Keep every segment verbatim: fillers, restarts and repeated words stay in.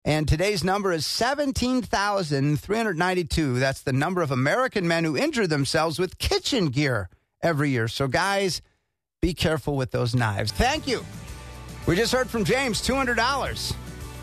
And today's number is seventeen thousand three hundred ninety-two. That's the number of American men who injure themselves with kitchen gear every year. So, guys, be careful with those knives. Thank you. We just heard from James, two hundred dollars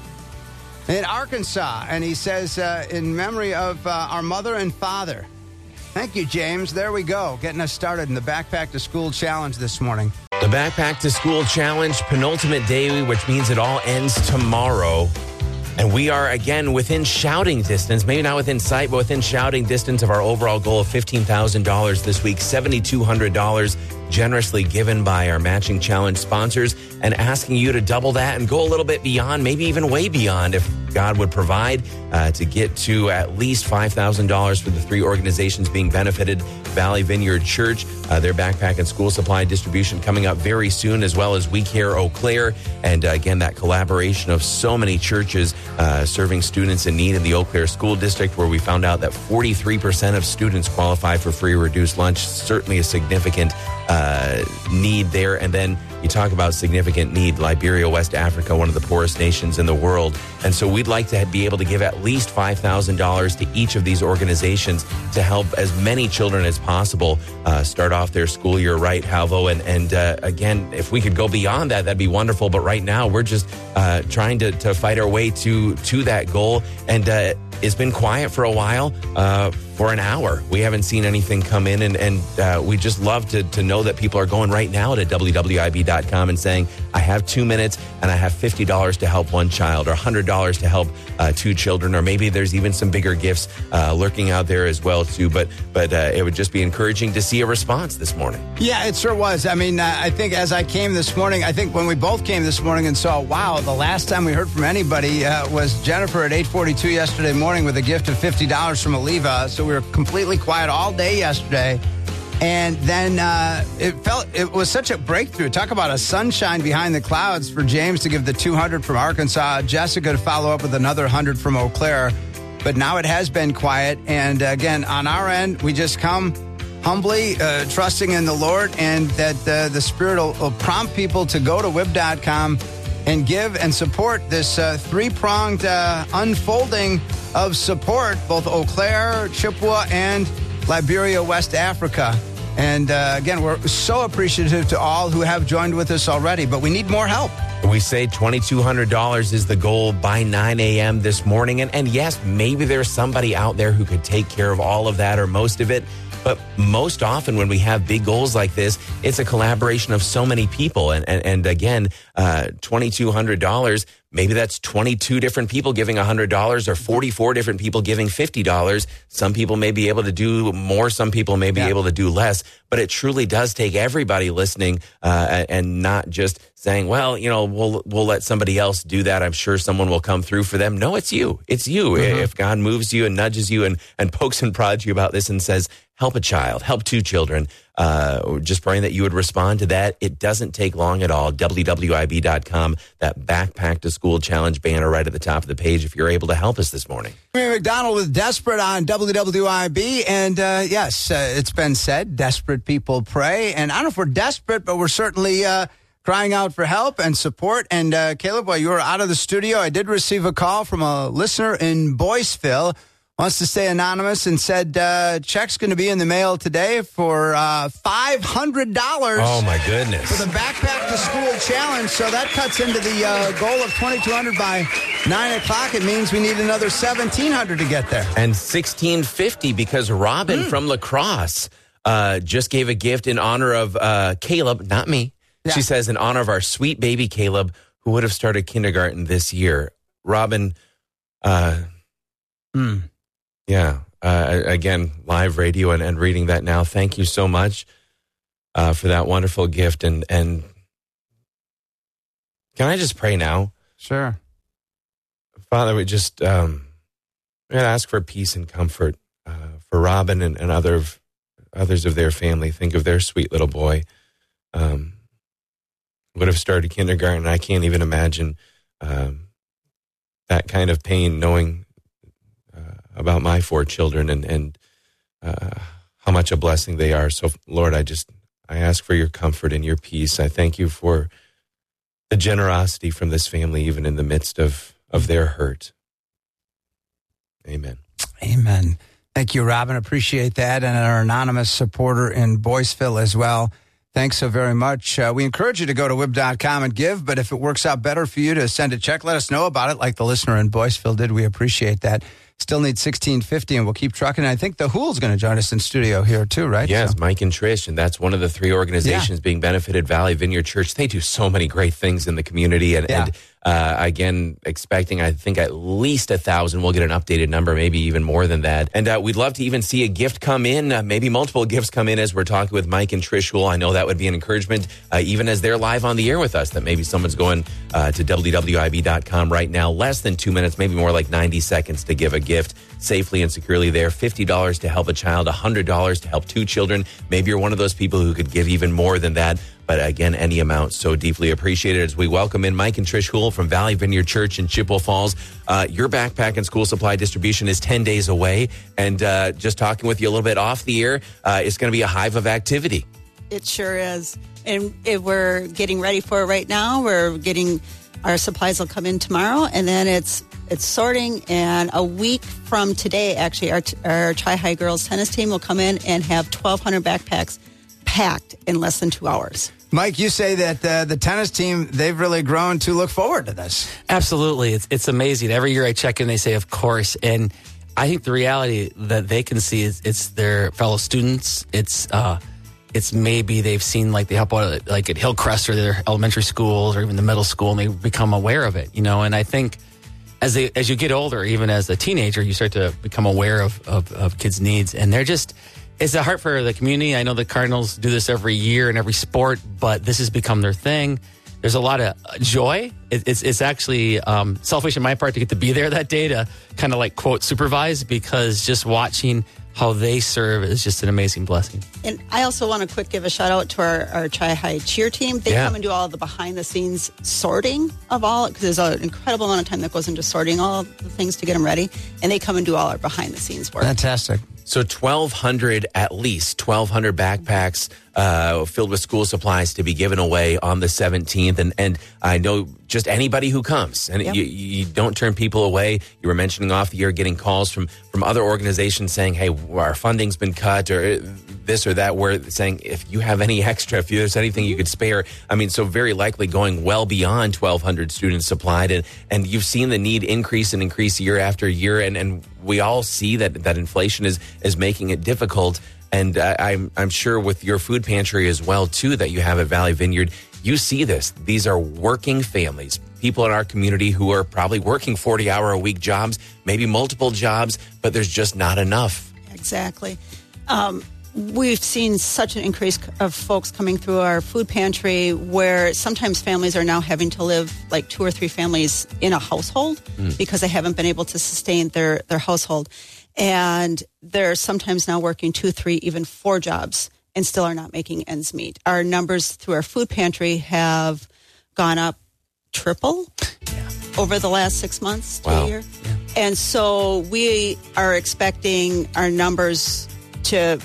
in Arkansas. And he says, uh, in memory of uh, our mother and father. Thank you, James. There we go. Getting us started in the Backpack to School Challenge this morning. The Backpack to School Challenge, penultimate day, which means it all ends tomorrow. And we are, again, within shouting distance, maybe not within sight, but within shouting distance of our overall goal of fifteen thousand dollars this week, seven thousand two hundred dollars generously given by our Matching Challenge sponsors, and asking you to double that and go a little bit beyond, maybe even way beyond, if God would provide, uh, to get to at least five thousand dollars for the three organizations being benefited. Valley Vineyard Church, uh, their backpack and school supply distribution coming up very soon, as well as We Care Eau Claire. And uh, again, that collaboration of so many churches uh, serving students in need in the Eau Claire School District, where we found out that forty-three percent of students qualify for free or reduced lunch. Certainly a significant uh, need there. And then you talk about significant need, Liberia, West Africa, one of the poorest nations in the world. And so we'd like to be able to give at least five thousand dollars to each of these organizations to help as many children as possible uh, start off their school year right, Halvo. And, and uh, again, if we could go beyond that, that'd be wonderful. But right now, we're just uh, trying to, to fight our way to, to that goal. And uh, it's been quiet for a while. Uh, For an hour, we haven't seen anything come in, and, and uh, we just love to, to know that people are going right now to W W I B dot com and saying, I have two minutes and I have fifty dollars to help one child, or one hundred dollars to help uh, two children, or maybe there's even some bigger gifts uh, lurking out there as well, too. But but uh, it would just be encouraging to see a response this morning. Yeah, it sure was. I mean, uh, I think as I came this morning, I think when we both came this morning and saw, wow, the last time we heard from anybody uh, was Jennifer at eight forty-two yesterday morning with a gift of fifty dollars from Aliva. So we were completely quiet all day yesterday. And then uh, it felt it was such a breakthrough. Talk about a sunshine behind the clouds for James to give the two hundred from Arkansas, Jessica to follow up with another one hundred from Eau Claire. But now it has been quiet. And again, on our end, we just come humbly, uh, trusting in the Lord, and that uh, the Spirit will, will prompt people to go to W I B dot com and give and support this uh, three-pronged uh, unfolding of support, both Eau Claire, Chippewa, and Liberia, West Africa. And uh, again, we're so appreciative to all who have joined with us already, but we need more help. We say two thousand two hundred dollars is the goal by nine a.m. this morning. And, and yes, maybe there's somebody out there who could take care of all of that or most of it. But most often when we have big goals like this, it's a collaboration of so many people. And, and, and again, uh, two thousand two hundred dollars, maybe that's twenty-two different people giving one hundred dollars, or forty-four different people giving fifty dollars. Some people may be able to do more. Some people may be yeah. able to do less. But it truly does take everybody listening uh, and not just saying, well, you know, we'll we'll let somebody else do that. I'm sure someone will come through for them. No, it's you. It's you. Mm-hmm. If God moves you and nudges you and, and pokes and prods you about this and says, help a child, help two children, uh, just praying that you would respond to that. It doesn't take long at all. W W I B dot com, that Backpack to School Challenge banner right at the top of the page if you're able to help us this morning. Mary McDonald with Desperate on W W I B. And uh, yes, uh, it's been said, desperate people pray. And I don't know if we're desperate, but we're certainly uh, crying out for help and support. And uh, Caleb, while you were out of the studio, I did receive a call from a listener in Boyceville. Wants to stay anonymous and said uh, check's going to be in the mail today for uh, five hundred dollars. Oh, my goodness. For the Backpack to School Challenge. So that cuts into the uh, goal of twenty-two hundred by nine o'clock. It means we need another seventeen hundred to get there. And sixteen fifty because Robin mm. from La Crosse uh, just gave a gift in honor of uh, Caleb, not me. Yeah. She says in honor of our sweet baby Caleb, who would have started kindergarten this year. Robin, uh, mm. yeah, uh, again, live radio and, and reading that now. Thank you so much uh, for that wonderful gift. And, and can I just pray now? Sure. Father, we just um, we're going to ask for peace and comfort uh, for Robin and, and other others of their family. Think of their sweet little boy. Um, would have started kindergarten. I can't even imagine um, that kind of pain knowing about my four children and, and uh, how much a blessing they are. So, Lord, I just, I ask for your comfort and your peace. I thank you for the generosity from this family, even in the midst of, of their hurt. Amen. Amen. Thank you, Robin. Appreciate that. And our anonymous supporter in Boyceville as well. Thanks so very much. Uh, we encourage you to go to W I B dot com and give, but if it works out better for you to send a check, let us know about it like the listener in Boyceville did. We appreciate that. Still need sixteen fifty, and we'll keep trucking. And I think the Hool's going to join us in studio here too, right? Yes, so. Mike and Trish, and that's one of the three organizations yeah. being benefited, Valley Vineyard Church. They do so many great things in the community, and, yeah. and uh, again, expecting, I think, at least a thousand. We'll get an updated number, maybe even more than that. And uh, we'd love to even see a gift come in, uh, maybe multiple gifts come in as we're talking with Mike and Trish Hool. I know that would be an encouragement, uh, even as they're live on the air with us, that maybe someone's going uh, to W W I B dot com right now. Less than two minutes, maybe more like ninety seconds to give a gift safely and securely there. fifty dollars to help a child, one hundred dollars to help two children. Maybe you're one of those people who could give even more than that. But again, any amount so deeply appreciated as we welcome in Mike and Trish Hool from Valley Vineyard Church in Chippewa Falls. Uh, your backpack and school supply distribution is ten days away. And uh, just talking with you a little bit off the air, uh, it's going to be a hive of activity. It sure is. And it, we're getting ready for it right now. We're getting, our supplies will come in tomorrow. And then it's it's sorting. And a week from today, actually, our, our Chi-High girls tennis team will come in and have twelve hundred backpacks packed in less than two hours. Mike, you say that uh, the tennis team, they've really grown to look forward to this. Absolutely. It's it's amazing. Every year I check in, they say, of course. And I think the reality that they can see is it's their fellow students. It's uh, it's maybe they've seen, like, they help out like at Hillcrest or their elementary schools or even the middle school, and they become aware of it, you know. And I think as they as you get older, even as a teenager, you start to become aware of, of, of kids' needs. And they're just... It's a heart for the community. I know the Cardinals do this every year in every sport, but this has become their thing. There's a lot of joy. It, it's it's actually um, selfish on my part to get to be there that day to kind of like, quote, supervise, because just watching how they serve is just an amazing blessing. And I also want to quick give a shout out to our, our Chi-High cheer team. They Yeah. come and do all the behind the scenes sorting of all, because there's an incredible amount of time that goes into sorting all the things to get them ready. And they come and do all our behind the scenes work. Fantastic. So twelve hundred, at least twelve hundred backpacks uh, filled with school supplies to be given away on the seventeenth. And, and I know just anybody who comes, and Yep. you, you don't turn people away. You were mentioning off the air getting calls from, from other organizations saying, hey, our funding's been cut, or this or that, where saying if you have any extra, if there's anything you could spare. I mean, so very likely going well beyond twelve hundred students supplied. And, and you've seen the need increase and increase year after year. And, and we all see that, that inflation is, is making it difficult. And uh, I'm, I'm sure with your food pantry as well, too, that you have at Valley Vineyard, you see this. These are working families, people in our community who are probably working forty hour a week jobs, maybe multiple jobs, but there's just not enough. Exactly. Um, we've seen such an increase of folks coming through our food pantry where sometimes families are now having to live like two or three families in a household mm. because they haven't been able to sustain their, their household. And they're sometimes now working two, three, even four jobs and still are not making ends meet. Our numbers through our food pantry have gone up triple yeah. over the last six months to wow. a year. Yeah. And so we are expecting our numbers to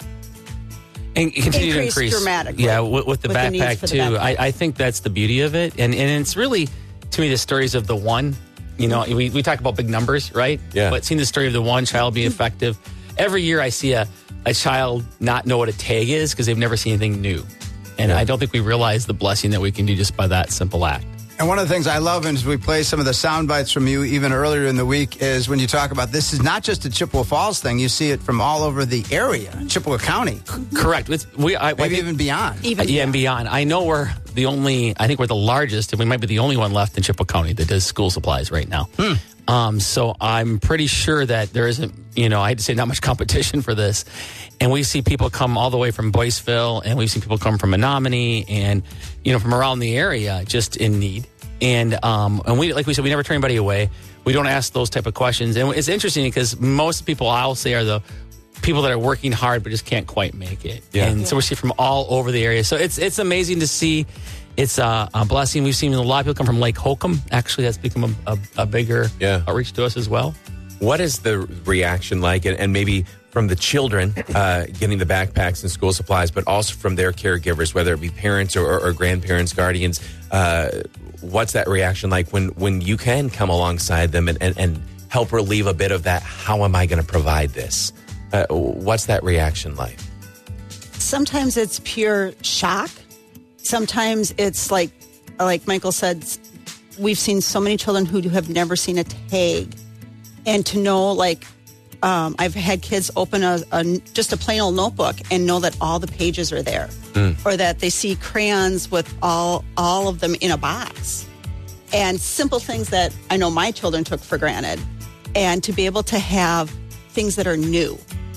and continue increase to increase dramatically. Yeah, with, with the with the backpack needs for the too. backpack. I, I think that's the beauty of it, and and it's really, to me, the stories of the one. You know, we we talk about big numbers, right? Yeah. But seeing the story of the one child be effective, every year I see a a child not know what a tag is because they've never seen anything new, and Yeah. I don't think we realize the blessing that we can do just by that simple act. And one of the things I love is we play some of the sound bites from you even earlier in the week is when you talk about this is not just a Chippewa Falls thing. You see it from all over the area, Chippewa County, Correct. It's, we I, I maybe think- even beyond. even Uh, yeah, and beyond. I know we're the only, I think we're the largest, and we might be the only one left in Chippewa County that does school supplies right now. Hmm. Um, so I'm pretty sure that there isn't, you know, I had to say not much competition for this. And we see people come all the way from Boyceville, and we've seen people come from Menominee and, you know, from around the area just in need. And um, and we, like we said, we never turn anybody away. We don't ask those type of questions. And it's interesting because most people I'll say are the people that are working hard but just can't quite make it. Yeah. And so we see from all over the area. So it's it's amazing to see. It's a, a blessing. We've seen a lot of people come from Lake Holcomb. Actually, that's become a, a, a bigger Yeah. outreach to us as well. What is the reaction like, and, and maybe from the children uh, getting the backpacks and school supplies, but also from their caregivers, whether it be parents or, or, or grandparents, guardians? Uh, what's that reaction like when, when you can come alongside them and, and, and help relieve a bit of that, how am I going to provide this? Uh, what's that reaction like? Sometimes it's pure shock. Sometimes it's like, like Michael said, we've seen so many children who have never seen a tag. And to know, like, um, I've had kids open a, a just a plain old notebook and know that all the pages are there. Mm. Or that they see crayons with all all of them in a box. And simple things that I know my children took for granted. And to be able to have things that are new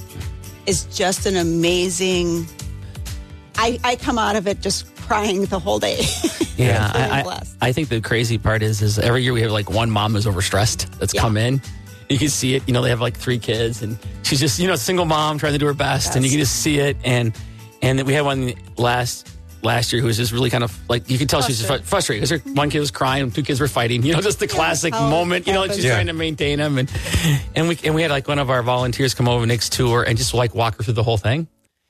is just an amazing... I, I come out of it just crying the whole day. Yeah, I, I, I think the crazy part is, is every year we have like one mom who's overstressed that's yeah. come in. You can see it. You know, they have like three kids, and she's just, you know, a single mom trying to do her best, yes. and you can just see it. And and we had one last last year who was just really kind of like, you could tell frustrated. she's just frustrated because her one kid was crying, two kids were fighting. You know, just the yeah, classic moment. You know, like she's yeah. trying to maintain them, and and we and we had like one of our volunteers come over next to her and just like walk her through the whole thing.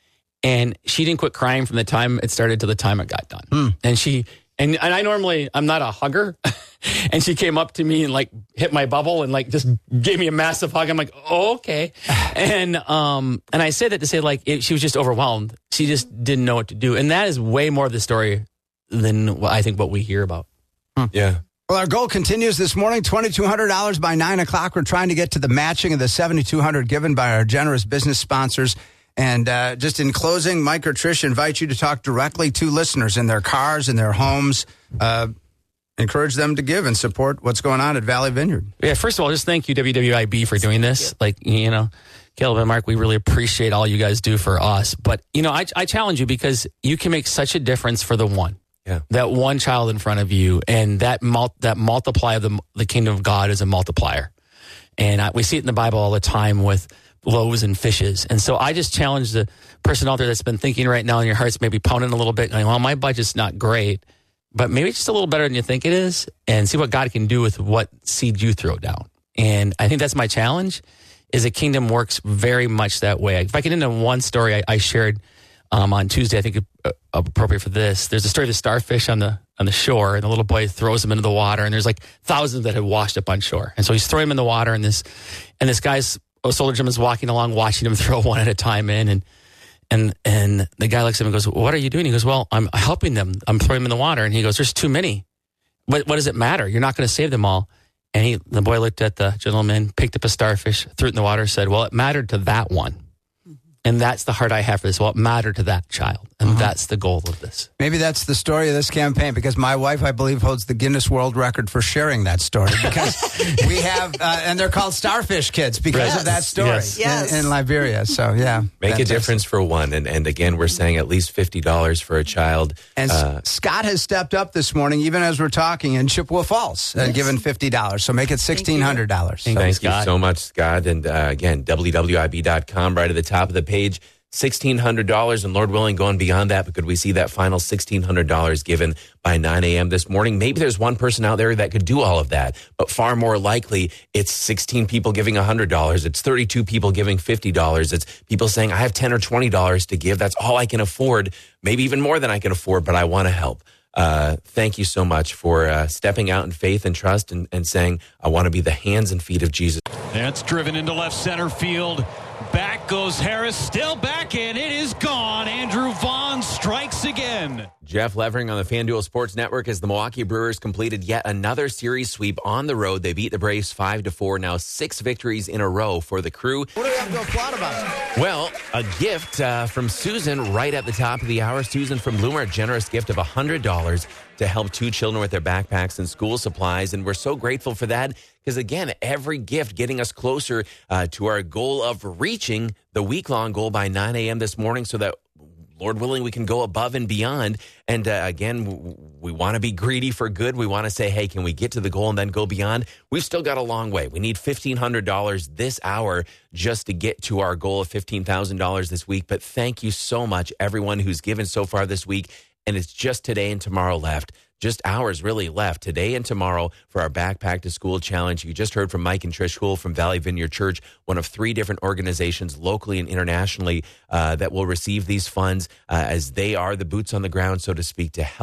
And she didn't quit crying from the time it started to the time it got done. Mm. And she, and, and I normally, I'm not a hugger. And she came up to me and like hit my bubble and like just gave me a massive hug. I'm like, oh, okay. and, um, and I say that to say like, it, she was just overwhelmed. She just didn't know what to do. And that is way more of the story than what I think what we hear about. Hmm. Yeah. Well, our goal continues this morning, two thousand two hundred dollars by nine o'clock. We're trying to get to the matching of the seven thousand two hundred dollars given by our generous business sponsors. And uh, just in closing, Mike or Trish invite you to talk directly to listeners in their cars, in their homes. Uh, encourage them to give and support what's going on at Valley Vineyard. Yeah, first of all, just thank you, W W I B, for doing this. Like, you know, Caleb and Mark, we really appreciate all you guys do for us. But, you know, I, I challenge you because you can make such a difference for the one. Yeah. That one child in front of you, and that mul- that multiply of the, the kingdom of God is a multiplier. And I, we see it in the Bible all the time with loaves and fishes. And so I just challenge the person out there that's been thinking right now in your heart's maybe pounding a little bit, going, well, my budget's not great, but maybe just a little better than you think it is, and see what God can do with what seed you throw down. And I think that's my challenge, is the kingdom works very much that way. If I get into one story I, I shared um, on Tuesday, I think uh, appropriate for this. There's a story of the starfish on the on the shore, and the little boy throws them into the water, and there's like thousands that have washed up on shore. And so he's throwing them in the water, and this and this guy's Solar Jim is walking along, watching him throw one at a time in, and and and the guy looks at him and goes, "What are you doing?" He goes, "Well, I'm helping them. I'm throwing them in the water." And he goes, "There's too many. What what does it matter? You're not going to save them all." And he, the boy looked at the gentleman, picked up a starfish, threw it in the water, said, "Well, it mattered to that one." And that's the heart I have for this. Well, it mattered to that child. And uh-huh. that's the goal of this. Maybe that's the story of this campaign, because my wife, I believe, holds the Guinness World Record for sharing that story. Because we have, uh, and they're called Starfish Kids because yes. of that story yes. Yes. In, in Liberia. So, yeah. Make fantastic. a difference for one. And, and again, we're saying at least fifty dollars for a child. And uh, Scott has stepped up this morning, even as we're talking, in Chippewa Falls, and yes. given fifty dollars. So make it sixteen hundred dollars. Thank, Thank you, you so much, Scott. And uh, again, W W I B dot com, right at the top of the page. sixteen hundred dollars, and Lord willing, going beyond that, but could we see that final sixteen hundred dollars given by nine a.m. this morning? Maybe there's one person out there that could do all of that, but far more likely, it's sixteen people giving one hundred dollars. It's thirty-two people giving fifty dollars. It's people saying, I have ten or twenty dollars to give. That's all I can afford, maybe even more than I can afford, but I want to help. Uh, thank you so much for uh, stepping out in faith and trust and, and saying, I want to be the hands and feet of Jesus. That's driven into left center field. Back goes Harris, still back, and it is gone. Andrew Vaughn strikes again. Jeff Levering on the FanDuel Sports Network as the Milwaukee Brewers completed yet another series sweep on the road. They beat the Braves five to four, now six victories in a row for the Crew. What do we have to applaud about? Well, a gift uh, from Susan right at the top of the hour. Susan from Bloomer, a generous gift of one hundred dollars to help two children with their backpacks and school supplies. And we're so grateful for that because, again, every gift getting us closer uh, to our goal of reaching the week-long goal by nine a.m. this morning so that, Lord willing, we can go above and beyond. And uh, again, w- we want to be greedy for good. We want to say, hey, can we get to the goal and then go beyond? We've still got a long way. We need fifteen hundred dollars this hour just to get to our goal of fifteen thousand dollars this week. But thank you so much, everyone who's given so far this week. And it's just today and tomorrow left. Just hours really left today and tomorrow for our Backpack to School Challenge. You just heard from Mike and Trish Hool from Valley Vineyard Church, one of three different organizations locally and internationally uh, that will receive these funds uh, as they are the boots on the ground, so to speak, to help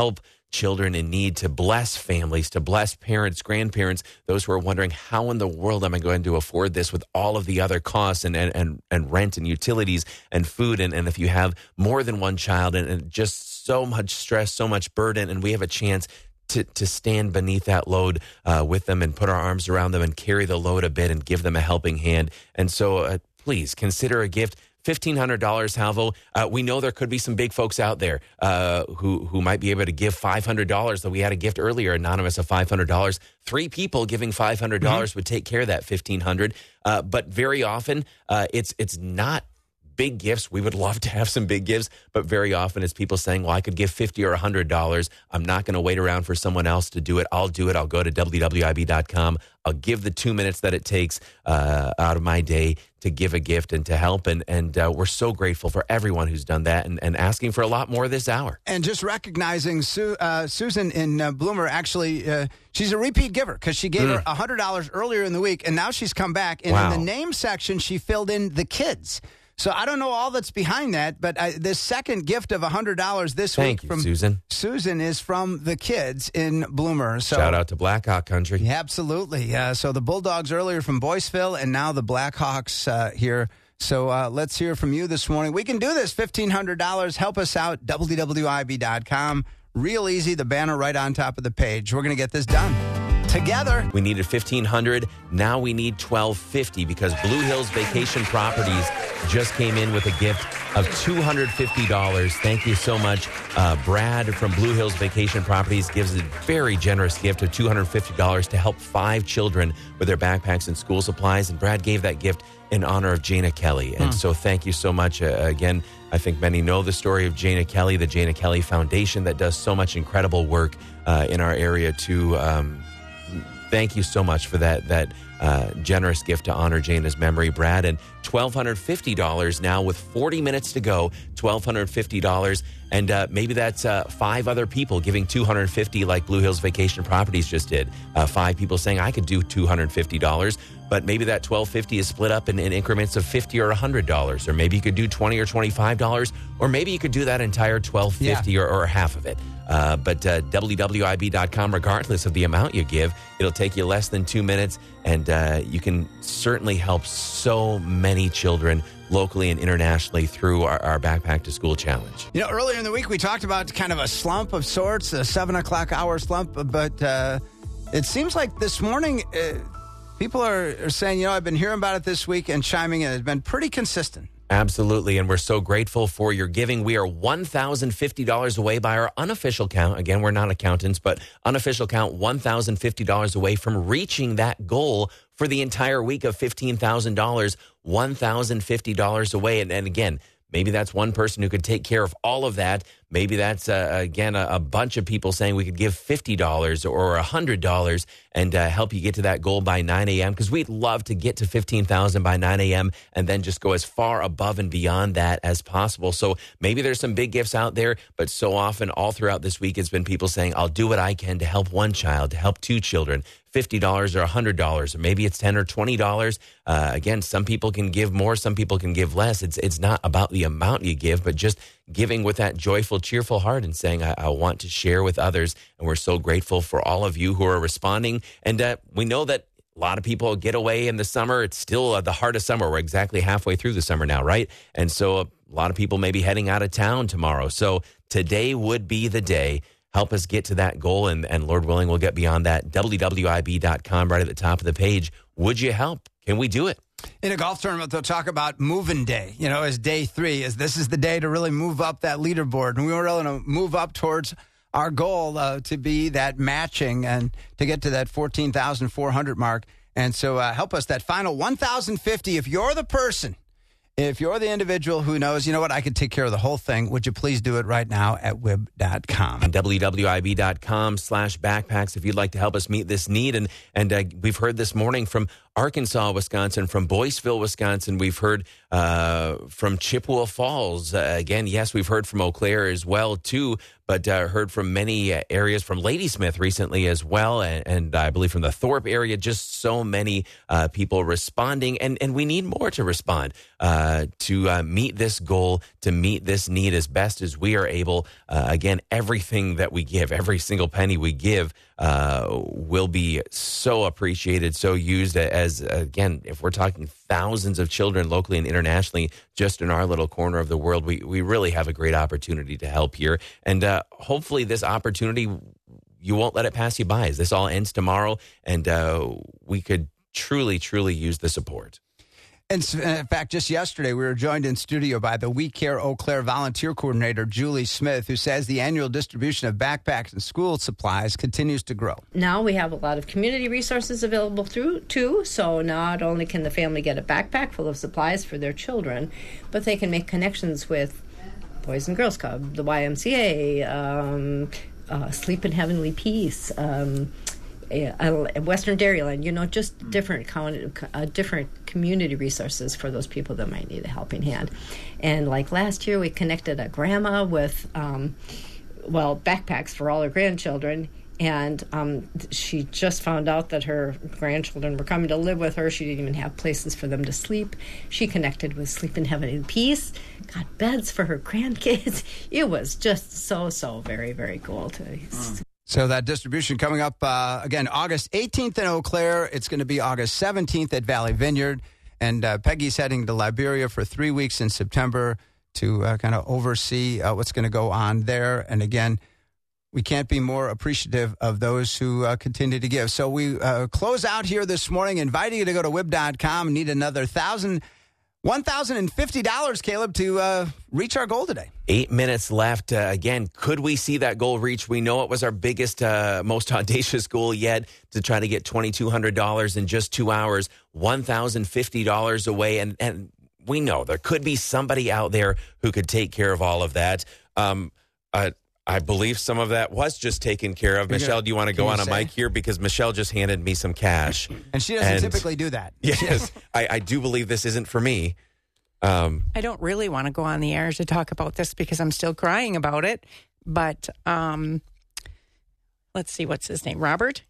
children in need, to bless families, to bless parents, grandparents, those who are wondering, how in the world am I going to afford this with all of the other costs and and, and, and rent and utilities and food? And, and if you have more than one child and, and just so much stress, so much burden, and we have a chance to, to stand beneath that load uh, with them and put our arms around them and carry the load a bit and give them a helping hand. And so uh, please consider a gift. fifteen hundred dollars, Halvo. Uh, we know there could be some big folks out there uh, who who might be able to give five hundred dollars. That we had a gift earlier, anonymous, of five hundred dollars. Three people giving five hundred dollars mm-hmm. would take care of that fifteen hundred dollars. Uh, but very often, uh, it's it's not big gifts. We would love to have some big gifts, but very often it's people saying, well, I could give fifty dollars or one hundred dollars. I'm not going to wait around for someone else to do it. I'll do it. I'll go to W W I B dot com. I'll give the two minutes that it takes uh, out of my day to give a gift and to help. And, and uh, we're so grateful for everyone who's done that and, and asking for a lot more this hour. And just recognizing Su- uh, Susan in uh, Bloomer, actually, uh, she's a repeat giver because she gave mm. her one hundred dollars earlier in the week, and now she's come back. And wow. in the name section, she filled in the kids. So I don't know all that's behind that, but I, this second gift of one hundred dollars this Thank week you, from Susan. Susan is from the kids in Bloomer. So, shout out to Blackhawk Country. Yeah, absolutely. Uh, so the Bulldogs earlier from Boyceville, and now the Blackhawks uh, here. So uh, let's hear from you this morning. We can do this, fifteen hundred dollars. Help us out, W W I B dot com. Real easy, the banner right on top of the page. We're going to get this done together. We needed fifteen hundred dollars. Now we need twelve fifty because Blue Hills Vacation Properties just came in with a gift of two hundred fifty dollars. Thank you so much. Uh, Brad from Blue Hills Vacation Properties gives a very generous gift of two hundred fifty dollars to help five children with their backpacks and school supplies. And Brad gave that gift in honor of Jana Kelly. And hmm. so thank you so much. Uh, again, I think many know the story of Jana Kelly, the Jana Kelly Foundation that does so much incredible work uh, in our area too. Um, Thank you so much for that that uh, generous gift to honor Jana's memory, Brad. And one thousand two hundred fifty dollars now with forty minutes to go, one thousand two hundred fifty dollars. And uh, maybe that's uh, five other people giving two hundred fifty dollars like Blue Hills Vacation Properties just did. Uh, five people saying, I could do two hundred fifty dollars. But maybe that twelve fifty is split up in, in increments of fifty or one hundred dollars. Or maybe you could do twenty or twenty-five dollars. Or maybe you could do that entire twelve fifty yeah. or, or half of it. Uh, but uh, W W I B dot com, regardless of the amount you give, it'll take you less than two minutes. And uh, you can certainly help so many children locally and internationally through our, our Backpack to School Challenge. You know, earlier in the week, we talked about kind of a slump of sorts, a seven o'clock hour slump. But uh, it seems like this morning, uh, people are, are saying, you know, I've been hearing about it this week and chiming in. It's been pretty consistent. Absolutely, and we're so grateful for your giving. We are one thousand fifty dollars away by our unofficial count. Again, we're not accountants, but unofficial count, one thousand fifty dollars away from reaching that goal for the entire week of fifteen thousand dollars, one thousand fifty dollars away. And, and again, maybe that's one person who could take care of all of that. Maybe that's, uh, again, a, a bunch of people saying we could give fifty dollars or one hundred dollars and uh, help you get to that goal by nine a.m. because we'd love to get to fifteen thousand by nine a.m. and then just go as far above and beyond that as possible. So maybe there's some big gifts out there, but so often all throughout this week, it's been people saying, I'll do what I can to help one child, to help two children. fifty dollars or one hundred dollars, or maybe it's ten dollars or twenty dollars. Uh, again, some people can give more, some people can give less. It's it's not about the amount you give, but just giving with that joyful, cheerful heart and saying, I, I want to share with others. And we're so grateful for all of you who are responding. And uh, we know that a lot of people get away in the summer. It's still uh, the heart of summer. We're exactly halfway through the summer now, right? And so a lot of people may be heading out of town tomorrow. So today would be the day. Help us get to that goal, and, and Lord willing, we'll get beyond that. W W I B dot com right at the top of the page. Would you help? Can we do it? In a golf tournament, they'll talk about moving day, you know, as day three, as this is the day to really move up that leaderboard. And we were really going to move up towards our goal uh, to be that matching and to get to that fourteen thousand four hundred mark. And so uh, help us, that final one thousand fifty, if you're the person, if you're the individual who knows, you know what, I could take care of the whole thing, would you please do it right now at W I B dot com. W W I B dot com slash backpacks if you'd like to help us meet this need. And and uh, we've heard this morning from Arkansas, Wisconsin, from Boyceville, Wisconsin. We've heard uh, from Chippewa Falls. Uh, again, yes, we've heard from Eau Claire as well, too. but uh, heard from many uh, areas, from Ladysmith recently as well, and, and I believe from the Thorpe area, just so many uh, people responding, and, and we need more to respond uh, to uh, meet this goal, to meet this need as best as we are able. Uh, again, everything that we give, every single penny we give uh, will be so appreciated, so used as, again, if we're talking thousands of children locally and internationally, just in our little corner of the world, we, we really have a great opportunity to help here. And uh, hopefully this opportunity, you won't let it pass you by as this all ends tomorrow, and uh, we could truly, truly use the support. In fact, just yesterday, we were joined in studio by the We Care Eau Claire volunteer coordinator, Julie Smith, who says the annual distribution of backpacks and school supplies continues to grow. Now we have a lot of community resources available through too, so not only can the family get a backpack full of supplies for their children, but they can make connections with Boys and Girls Club, the Y M C A, um, uh, Sleep in Heavenly Peace, um, uh, Western Dairyland, you know, just different uh, different community resources for those people that might need a helping hand. And like last year, we connected a grandma with, um, well, backpacks for all her grandchildren. And um, she just found out that her grandchildren were coming to live with her. She didn't even have places for them to sleep. She connected with Sleep in Heaven in Peace, got beds for her grandkids. It was just so, so very, very cool to mm. So that distribution coming up, uh, again, August eighteenth in Eau Claire. It's going to be August seventeenth at Valley Vineyard. And uh, Peggy's heading to Liberia for three weeks in September to uh, kind of oversee uh, what's going to go on there. And again, we can't be more appreciative of those who uh, continue to give. So we uh, close out here this morning, inviting you to go to W I B dot com. Need another thousand, one thousand fifty dollars, Caleb, to uh, reach our goal today. Eight minutes left. Uh, again, could we see that goal reached? We know it was our biggest, uh, most audacious goal yet, to try to get twenty-two hundred dollars in just two hours, one thousand fifty dollars away. And, and we know there could be somebody out there who could take care of all of that. Um, uh, I believe some of that was just taken care of. You're Michelle, gonna, do you want to go on a say? mic here? Because Michelle just handed me some cash. And she doesn't and, typically do that. Yes, I, I do believe this isn't for me. Um, I don't really want to go on the air to talk about this because I'm still crying about it. But um, let's see, what's his name? Robert?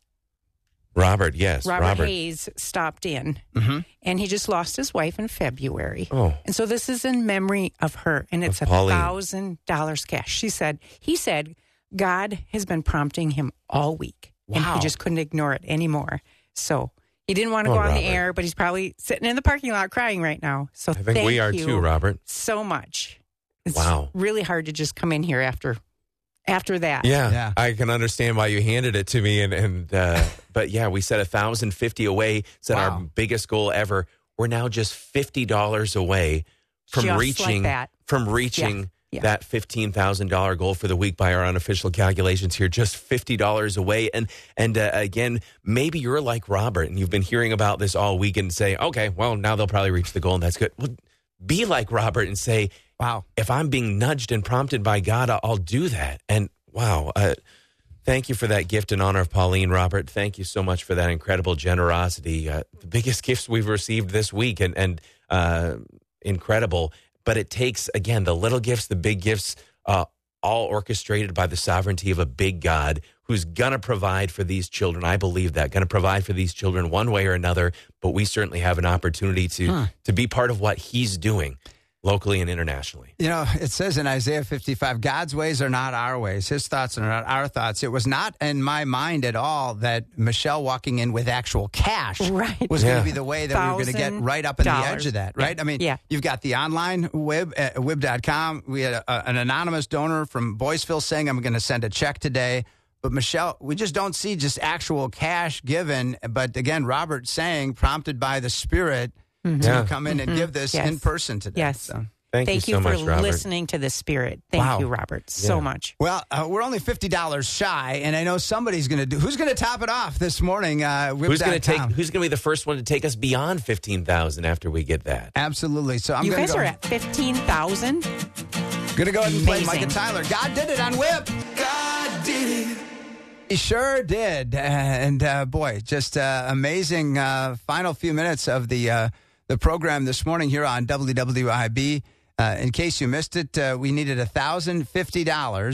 Robert, yes. Robert, Robert. Hayes stopped in, mm-hmm. and he just lost his wife in February. Oh. And so this is in memory of her, and it's a thousand dollars cash. She said, he said, God has been prompting him all week, wow. and he just couldn't ignore it anymore. So he didn't want to oh, go on Robert. the air, but he's probably sitting in the parking lot crying right now. So I think thank we are you too, Robert. so much. It's wow. really hard to just come in here after after that. Yeah, yeah, I can understand why you handed it to me. And, and uh, but yeah, we set one thousand fifty away, set wow. our biggest goal ever. We're now just fifty dollars away from just reaching like that. from reaching yeah. Yeah. that fifteen thousand dollars goal for the week by our unofficial calculations here, just fifty dollars away. And and uh, again, maybe you're like Robert and you've been hearing about this all week and say, okay, well, now they'll probably reach the goal and that's good. Well, be like Robert and say, wow, if I'm being nudged and prompted by God, I'll, I'll do that. And wow, uh, thank you for that gift in honor of Pauline, Robert. Thank you so much for that incredible generosity. Uh, the biggest gifts we've received this week and, and uh, incredible. But it takes, again, the little gifts, the big gifts, uh, all orchestrated by the sovereignty of a big God who's going to provide for these children. I believe that, going to provide for these children one way or another. But we certainly have an opportunity to huh. to be part of what he's doing locally and internationally. You know, it says in Isaiah fifty-five, God's ways are not our ways. His thoughts are not our thoughts. It was not in my mind at all that Michelle walking in with actual cash right. was yeah. going to be the way that we were going to get right up in the edge of that, right? Yeah. I mean, yeah. you've got the online W I B, at W I B dot com. We had a, an anonymous donor from Boyceville saying, I'm going to send a check today. But Michelle, we just don't see just actual cash given. But again, Robert saying, prompted by the Spirit, mm-hmm. to yeah. come in and mm-hmm. give this yes. in person today. Yes. So. Thank, Thank you, you, so for much, Robert. listening to the Spirit. Thank wow. you, Robert, so yeah. much. Well, uh, we're only fifty dollars shy, and I know somebody's going to do. Who's going to top it off this morning? Uh, who's going to take? Who's going to be the first one to take us beyond fifteen thousand after we get that? Absolutely. So I'm you gonna guys go, are at fifteen thousand. Going to go ahead and play Amazing. Mike and Tyler. God did it on W I B. God did it. He sure did, and uh, boy, just uh, amazing uh, final few minutes of the uh, the program this morning here on W W I B. Uh, in case you missed it, uh, we needed one thousand fifty dollars,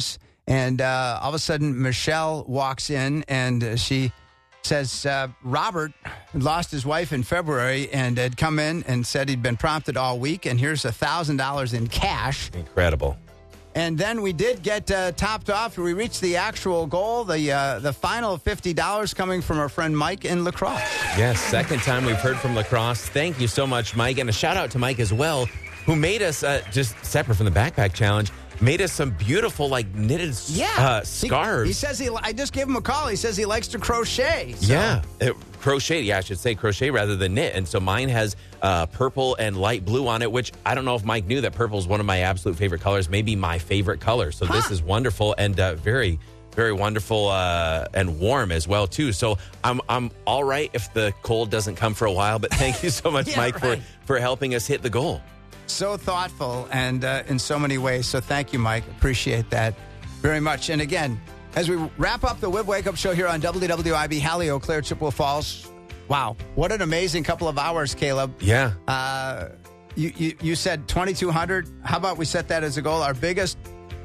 And uh, all of a sudden, Michelle walks in, and uh, she says uh, Robert lost his wife in February and had come in and said he'd been prompted all week, and here's one thousand dollars in cash. Incredible. And then we did get uh, topped off. We reached the actual goal, the uh, the final fifty dollars coming from our friend Mike in La Crosse. Yes, second time we've heard from La Crosse. Thank you so much, Mike. And a shout out to Mike as well, who made us, uh, just separate from the backpack challenge, made us some beautiful, like, knitted yeah. uh, scarves. He, he says he, I just gave him a call. He says he likes to crochet. So. Yeah. It, crochet. Yeah, I should say crochet rather than knit. And so mine has uh, purple and light blue on it, which I don't know if Mike knew that purple is one of my absolute favorite colors, maybe my favorite color. So huh. this is wonderful and uh, very, very wonderful uh, and warm as well, too. So I'm I'm all right if the cold doesn't come for a while. But thank you so much, yeah, Mike, right. for, for helping us hit the goal. So thoughtful and uh, in so many ways. So thank you, Mike. Appreciate that very much. And again, as we wrap up the Wib Wake Up Show here on W W I B, Hallie, Eau Claire, Chippewa Falls. Wow, what an amazing couple of hours, Caleb. Yeah. Uh, you, you, you said twenty-two hundred. How about we set that as a goal? Our biggest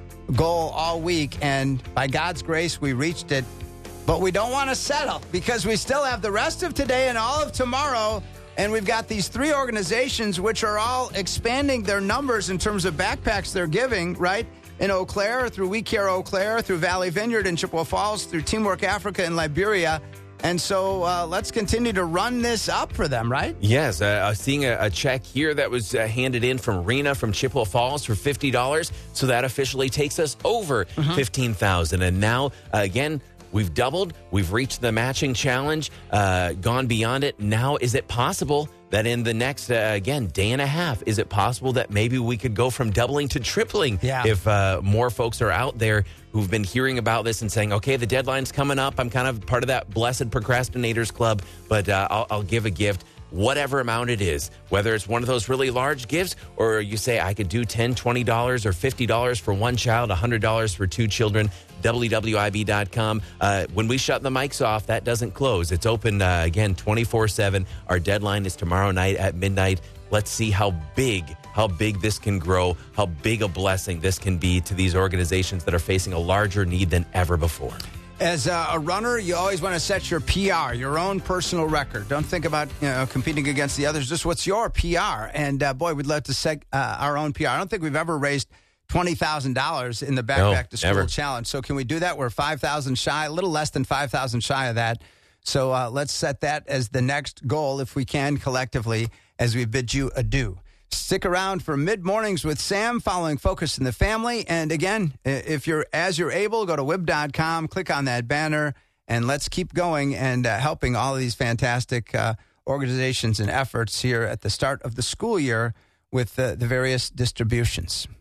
goal all week. And by God's grace, we reached it. But we don't want to settle because we still have the rest of today and all of tomorrow. And we've got these three organizations which are all expanding their numbers in terms of backpacks they're giving, right? In Eau Claire, through We Care Eau Claire, through Valley Vineyard in Chippewa Falls, through Teamwork Africa in Liberia. And so uh, let's continue to run this up for them, right? Yes. Uh, seeing a, a check here that was uh, handed in from Rena from Chippewa Falls for fifty dollars. So that officially takes us over mm-hmm. fifteen thousand dollars. And now, uh, again, we've doubled. We've reached the matching challenge, uh, gone beyond it. Now, is it possible that in the next, uh, again, day and a half, is it possible that maybe we could go from doubling to tripling yeah. if uh, more folks are out there who've been hearing about this and saying, okay, the deadline's coming up. I'm kind of part of that blessed procrastinators club, but uh, I'll, I'll give a gift. Whatever amount it is, whether it's one of those really large gifts or you say I could do ten dollars, twenty dollars or fifty dollars for one child, one hundred dollars for two children, W W I B dot com. Uh, when we shut the mics off, that doesn't close. It's open, uh, again, twenty-four seven. Our deadline is tomorrow night at midnight. Let's see how big, how big this can grow, how big a blessing this can be to these organizations that are facing a larger need than ever before. As a runner, you always want to set your P R, your own personal record. Don't think about you know competing against the others. Just what's your P R? And uh, boy, we'd love to set uh, our own P R. I don't think we've ever raised twenty thousand dollars in the Backpack no, to School never. Challenge. So can we do that? We're five thousand shy, a little less than five thousand shy of that. So uh, let's set that as the next goal, if we can, collectively, as we bid you adieu. Stick around for Mid-Mornings with Sam following Focus in the Family. And again, if you're as you're able, go to wib dot com, click on that banner, and let's keep going and uh, helping all of these fantastic uh, organizations and efforts here at the start of the school year with uh, the various distributions.